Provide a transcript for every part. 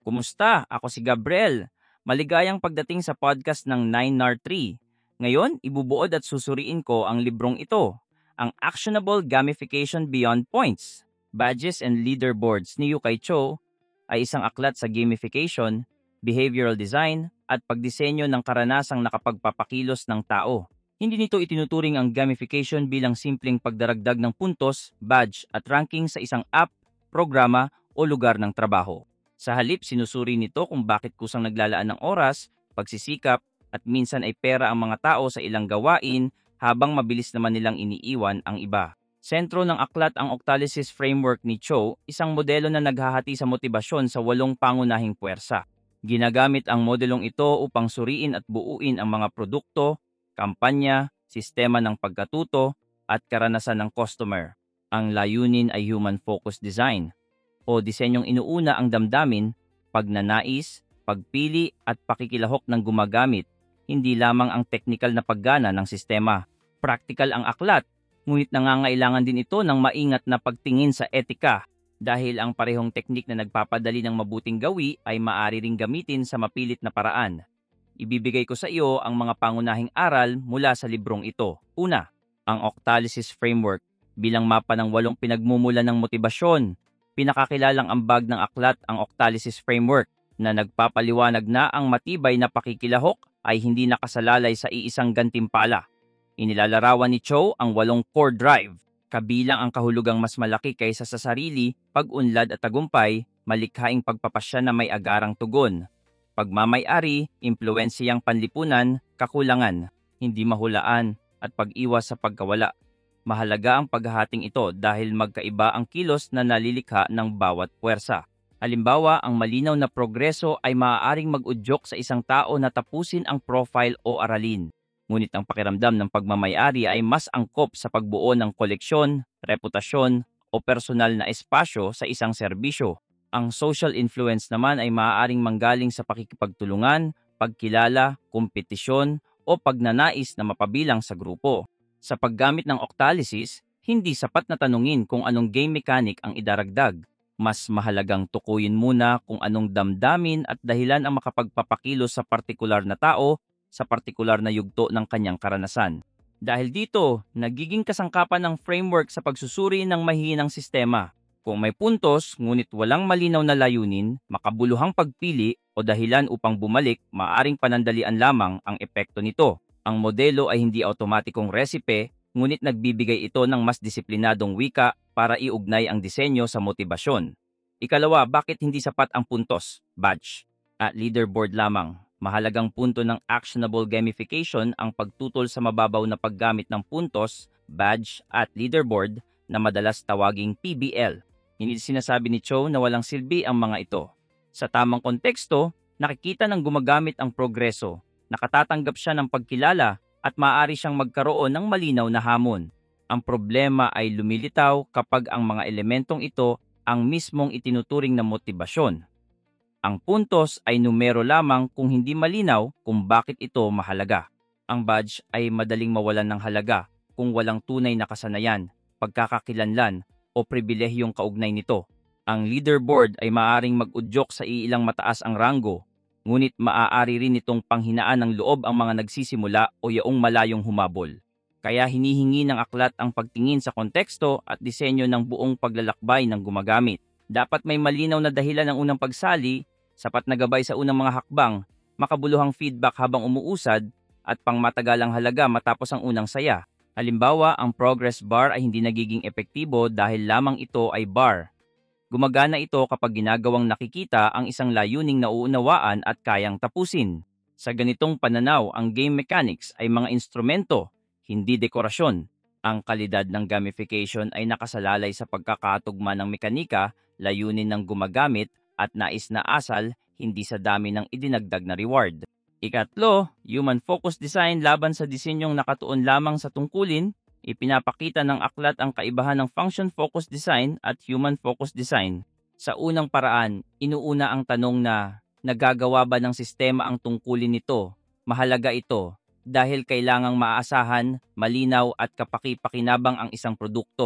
Kumusta? Ako si Gabriel. Maligayang pagdating sa podcast ng 9NAR3. Ngayon, ibubuod at susuriin ko ang librong ito, ang Actionable Gamification Beyond Points. Badges and Leaderboards ni Yukay Cho ay isang aklat sa gamification, behavioral design, at pagdisenyo ng karanasang nakapagpapakilos ng tao. Hindi nito itinuturing ang gamification bilang simpleng pagdaragdag ng puntos, badge at ranking sa isang app, programa o lugar ng trabaho. Sa halip, sinusuri nito kung bakit kusang naglalaan ng oras, pagsisikap, at minsan ay pera ang mga tao sa ilang gawain habang mabilis naman nilang iniiwan ang iba. Sentro ng aklat ang Octalysis Framework ni Cho, isang modelo na naghahati sa motibasyon sa 8 pangunahing puwersa. Ginagamit ang modelong ito upang suriin at buuin ang mga produkto, kampanya, sistema ng pagkatuto, at karanasan ng customer. Ang layunin ay human-focused design o disenyong inuuna ang damdamin, pagnanais, pagpili at pakikilahok ng gumagamit, hindi lamang ang teknikal na paggana ng sistema. Praktikal ang aklat, ngunit nangangailangan din ito ng maingat na pagtingin sa etika dahil ang parehong teknik na nagpapadali ng mabuting gawi ay maaari ring gamitin sa mapilit na paraan. Ibibigay ko sa iyo ang mga pangunahing aral mula sa librong ito. Una, ang Octalysis Framework bilang mapa ng 8 pinagmumulan ng motibasyon. Pinakakilalang ambag ng aklat ang Octalysis Framework na nagpapaliwanag na ang matibay na pakikilahok ay hindi nakasalalay sa iisang gantimpala. Inilalarawan ni Cho ang 8 core drive, kabilang ang kahulugang mas malaki kaysa sa sarili, pag-unlad at tagumpay, malikhaing pagpapasya na may agarang tugon, pagmamay-ari, impluwensiyang panlipunan, kakulangan, hindi mahulaan, at pag-iwas sa pagkawala. Mahalaga ang paghahating ito dahil magkaiba ang kilos na nalilikha ng bawat puwersa. Halimbawa, ang malinaw na progreso ay maaaring mag-udyok sa isang tao na tapusin ang profile o aralin. Ngunit ang pakiramdam ng pagmamay-ari ay mas angkop sa pagbuo ng koleksyon, reputasyon, o personal na espasyo sa isang serbisyo. Ang social influence naman ay maaaring manggaling sa pakikipagtulungan, pagkilala, kompetisyon, o pagnanais na mapabilang sa grupo. Sa paggamit ng Octalysis, hindi sapat na tanungin kung anong game mechanic ang idaragdag. Mas mahalagang tukuyin muna kung anong damdamin at dahilan ang makapagpapakilos sa partikular na tao sa partikular na yugto ng kanyang karanasan. Dahil dito, nagiging kasangkapan ng framework sa pagsusuri ng mahihinang sistema. Kung may puntos ngunit walang malinaw na layunin, makabuluhang pagpili o dahilan upang bumalik, maaring panandalian lamang ang epekto nito. Ang modelo ay hindi automatikong resipe, ngunit nagbibigay ito ng mas disiplinadong wika para iugnay ang disenyo sa motibasyon. Ikalawa, bakit hindi sapat ang puntos, badge, at leaderboard lamang? Mahalagang punto ng actionable gamification ang pagtutol sa mababaw na paggamit ng puntos, badge, at leaderboard na madalas tawaging PBL. Hindi sinasabi ni Cho na walang silbi ang mga ito. Sa tamang konteksto, nakikita ng gumagamit ang progreso, nakatatanggap siya ng pagkilala at maaari siyang magkaroon ng malinaw na hamon. Ang problema ay lumilitaw kapag ang mga elementong ito ang mismong itinuturing na motibasyon. Ang puntos ay numero lamang kung hindi malinaw kung bakit ito mahalaga. Ang badge ay madaling mawalan ng halaga kung walang tunay na kasanayan, pagkakakilanlan o pribilehiyong kaugnay nito. Ang leaderboard ay maaaring mag-udyok sa iilang mataas ang ranggo, ngunit maaari rin itong panghinaan ng loob ang mga nagsisimula o yaong malayong humabol. Kaya hinihingi ng aklat ang pagtingin sa konteksto at disenyo ng buong paglalakbay ng gumagamit. Dapat may malinaw na dahilan ng unang pagsali, sapat na gabay sa unang mga hakbang, makabuluhang feedback habang umuusad, at pangmatagalang halaga matapos ang unang saya. Halimbawa, ang progress bar ay hindi nagiging epektibo dahil lamang ito ay bar. Gumagana ito kapag ginagawang nakikita ang isang layuning nauunawaan at kayang tapusin. Sa ganitong pananaw, ang game mechanics ay mga instrumento, hindi dekorasyon. Ang kalidad ng gamification ay nakasalalay sa pagkakatugma ng mekanika, layunin ng gumagamit, at nais na asal, hindi sa dami ng idinagdag na reward. Ikatlo, human-focused design laban sa disenyong nakatuon lamang sa tungkulin. Ipinapakita ng aklat ang kaibahan ng function-focused design at human-focused design. Sa unang paraan, inuuna ang tanong na, nagagawa ba ng sistema ang tungkulin nito? Mahalaga ito dahil kailangang maaasahan, malinaw at kapaki-pakinabang ang isang produkto.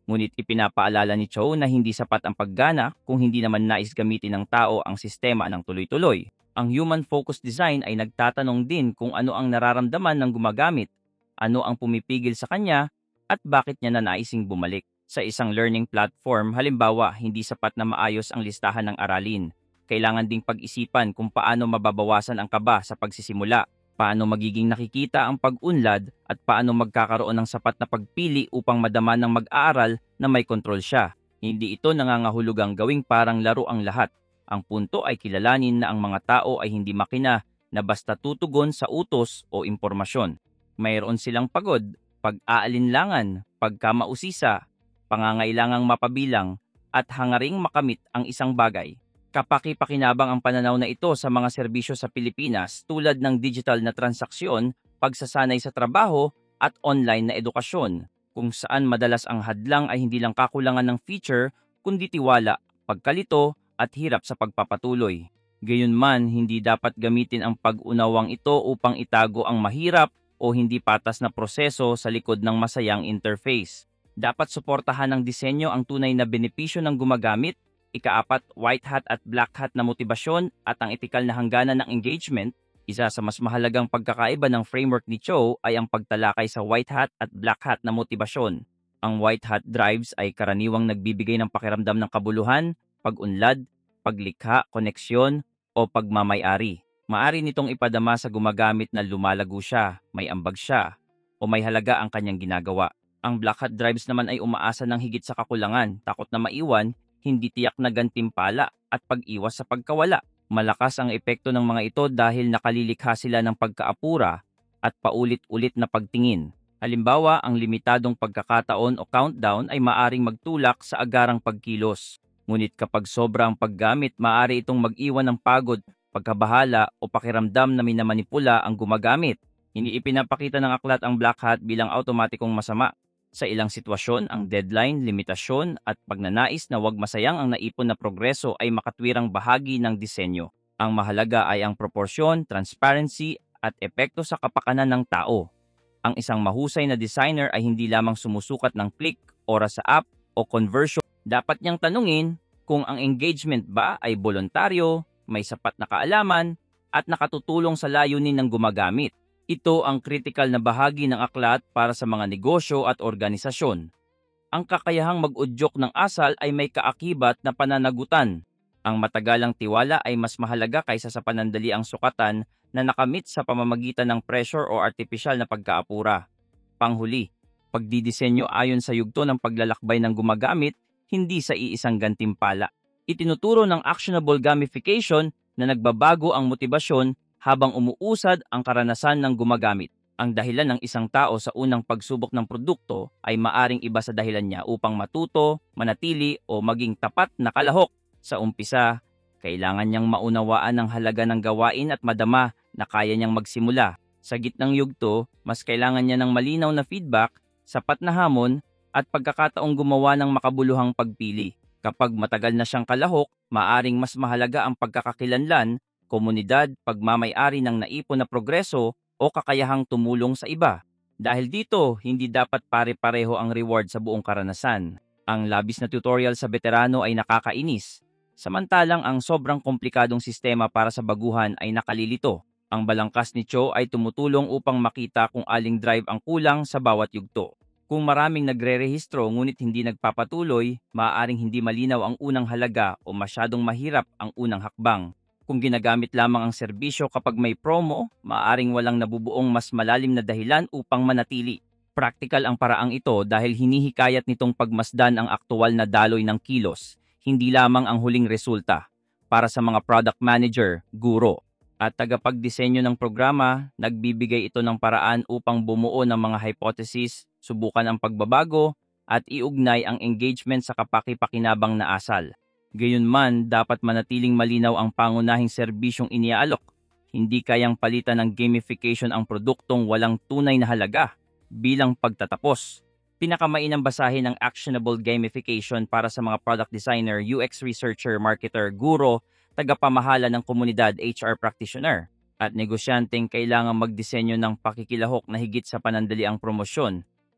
Ngunit ipinapaalala ni Cho na hindi sapat ang paggana kung hindi naman nais gamitin ng tao ang sistema ng tuloy-tuloy. Ang human-focused design ay nagtatanong din kung ano ang nararamdaman ng gumagamit, ano ang pumipigil sa kanya, at bakit niya nanaising bumalik. Sa isang learning platform, halimbawa, hindi sapat na maayos ang listahan ng aralin. Kailangan ding pag-isipan kung paano mababawasan ang kaba sa pagsisimula, paano magiging nakikita ang pag-unlad, at paano magkakaroon ng sapat na pagpili upang madama ng mag-aaral na may kontrol siya. Hindi ito nangangahulugang gawing parang laro ang lahat. Ang punto ay kilalanin na ang mga tao ay hindi makina na basta tutugon sa utos o impormasyon. Mayroon silang pagod, pag-aalinlangan, pagkamausisa, pangangailangang mapabilang, at hangaring makamit ang isang bagay. Kapaki-pakinabang ang pananaw na ito sa mga serbisyo sa Pilipinas tulad ng digital na transaksyon, pagsasanay sa trabaho, at online na edukasyon, kung saan madalas ang hadlang ay hindi lang kakulangan ng feature, kundi tiwala, pagkalito, at hirap sa pagpapatuloy. Gayunman, hindi dapat gamitin ang pag-unawang ito upang itago ang mahirap o hindi patas na proseso sa likod ng masayang interface. Dapat suportahan ng disenyo ang tunay na benepisyo ng gumagamit, ikaapat, white hat at black hat na motibasyon at ang etikal na hangganan ng engagement. Isa sa mas mahalagang pagkakaiba ng framework ni Cho ay ang pagtalakay sa white hat at black hat na motibasyon. Ang white hat drives ay karaniwang nagbibigay ng pakiramdam ng kabuluhan, pag-unlad, paglikha, koneksyon, o pagmamay-ari. Maari nitong ipadama sa gumagamit na lumalago siya, may ambag siya, o may halaga ang kanyang ginagawa. Ang black hat drives naman ay umaasa ng higit sa kakulangan, takot na maiwan, hindi tiyak na gantimpala, at pag-iwas sa pagkawala. Malakas ang epekto ng mga ito dahil nakalilikha sila ng pagkaapura at paulit-ulit na pagtingin. Halimbawa, ang limitadong pagkakataon o countdown ay maaring magtulak sa agarang pagkilos. Ngunit kapag sobra ang paggamit, maaari itong mag-iwan ng pagod, pagkabahala o pakiramdam na minamanipula ang gumagamit. Hindi ipinapakita ng aklat ang black hat bilang automatikong masama. Sa ilang sitwasyon, ang deadline, limitasyon at pagnanais na wag masayang ang naipon na progreso ay makatwirang bahagi ng disenyo. Ang mahalaga ay ang proporsyon, transparency at epekto sa kapakanan ng tao. Ang isang mahusay na designer ay hindi lamang sumusukat ng click, oras sa app o conversion. Dapat niyang tanungin kung ang engagement ba ay voluntaryo, may sapat na kaalaman, at nakatutulong sa layunin ng gumagamit. Ito ang kritikal na bahagi ng aklat para sa mga negosyo at organisasyon. Ang kakayahang mag-udyok ng asal ay may kaakibat na pananagutan. Ang matagalang tiwala ay mas mahalaga kaysa sa panandaliang sukatan na nakamit sa pamamagitan ng pressure o artipisyal na pagkaapura. Panghuli, pagdidisenyo ayon sa yugto ng paglalakbay ng gumagamit, hindi sa iisang gantimpala. Itinuturo ng actionable gamification na nagbabago ang motibasyon habang umuusad ang karanasan ng gumagamit. Ang dahilan ng isang tao sa unang pagsubok ng produkto ay maaring iba sa dahilan niya upang matuto, manatili o maging tapat na kalahok. Sa umpisa, kailangan niyang maunawaan ang halaga ng gawain at madama na kaya niyang magsimula. Sa gitnang yugto, mas kailangan niya ng malinaw na feedback, sapat na hamon, at pagkakataong gumawa ng makabuluhang pagpili. Kapag matagal na siyang kalahok, maaring mas mahalaga ang pagkakakilanlan, komunidad, pagmamay-ari ng naipon na progreso o kakayahang tumulong sa iba. Dahil dito, hindi dapat pare-pareho ang reward sa buong karanasan. Ang labis na tutorial sa veterano ay nakakainis, samantalang ang sobrang komplikadong sistema para sa baguhan ay nakalilito. Ang balangkas ni Cho ay tumutulong upang makita kung aling drive ang kulang sa bawat yugto. Kung maraming nagre-rehistro ngunit hindi nagpapatuloy, maaaring hindi malinaw ang unang halaga o masyadong mahirap ang unang hakbang. Kung ginagamit lamang ang serbisyo kapag may promo, maaaring walang nabubuong mas malalim na dahilan upang manatili. Praktikal ang paraang ito dahil hinihikayat nitong pagmasdan ang aktual na daloy ng kilos, hindi lamang ang huling resulta. Para sa mga product manager, guro, at tagapagdisenyo ng programa, nagbibigay ito ng paraan upang bumuo ng mga hypothesis, subukan ang pagbabago, at iugnay ang engagement sa kapaki-pakinabang na asal. Gayunman, dapat manatiling malinaw ang pangunahing serbisyong iniaalok. Hindi kayang palitan ng gamification ang produktong walang tunay na halaga. Bilang pagtatapos, pinakamainam basahin ang actionable gamification para sa mga product designer, UX researcher, marketer, guro, tagapamahala ng komunidad, HR practitioner, at negosyanteng kailangang magdisenyo ng pakikilahok na higit sa panandaliang promosyon.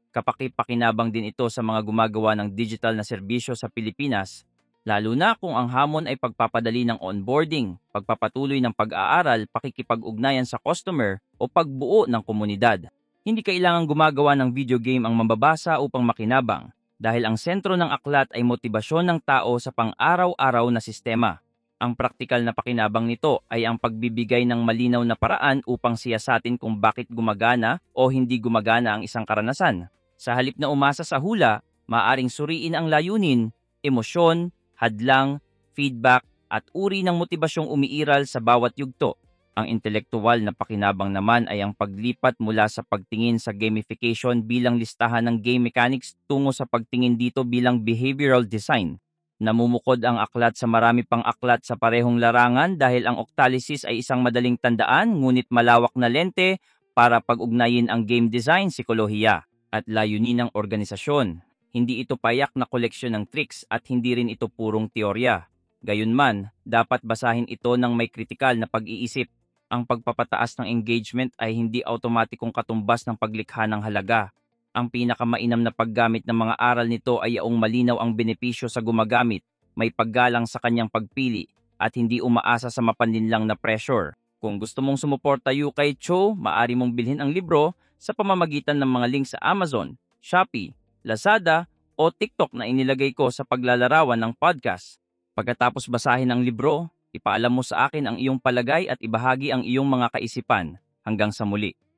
Kapaki-pakinabang din ito sa mga gumagawa ng digital na serbisyo sa Pilipinas, lalo na kung ang hamon ay pagpapadali ng onboarding, pagpapatuloy ng pag-aaral, pakikipag-ugnayan sa customer o pagbuo ng komunidad. Hindi kailangang gumagawa ng video game ang mambabasa upang makinabang dahil ang sentro ng aklat ay motibasyon ng tao sa pang-araw-araw na sistema. Ang praktikal na pakinabang nito ay ang pagbibigay ng malinaw na paraan upang siyasatin kung bakit gumagana o hindi gumagana ang isang karanasan. Sa halip na umasa sa hula, maaring suriin ang layunin, emosyon, hadlang, feedback, at uri ng motibasyong umiiral sa bawat yugto. Ang intelektuwal na pakinabang naman ay ang paglipat mula sa pagtingin sa gamification bilang listahan ng game mechanics tungo sa pagtingin dito bilang behavioral design. Namumukod ang aklat sa marami pang aklat sa parehong larangan dahil ang Octalysis ay isang madaling tandaan ngunit malawak na lente para pag-ugnayin ang game design, psikolohiya at layunin ng organisasyon. Hindi ito payak na koleksyon ng tricks at hindi rin ito purong teorya. Gayunman, dapat basahin ito ng may kritikal na pag-iisip. Ang pagpapataas ng engagement ay hindi automatikong katumbas ng paglikha ng halaga. Ang pinakamainam na paggamit ng mga aral nito ay yaong malinaw ang benepisyo sa gumagamit, may paggalang sa kanyang pagpili, at hindi umaasa sa mapanlinlang na pressure. Kung gusto mong sumuporta kay Cho, maaari mong bilhin ang libro sa pamamagitan ng mga link sa Amazon, Shopee, Lazada o TikTok na inilagay ko sa paglalarawan ng podcast. Pagkatapos basahin ang libro, ipaalam mo sa akin ang iyong palagay at ibahagi ang iyong mga kaisipan. Hanggang sa muli.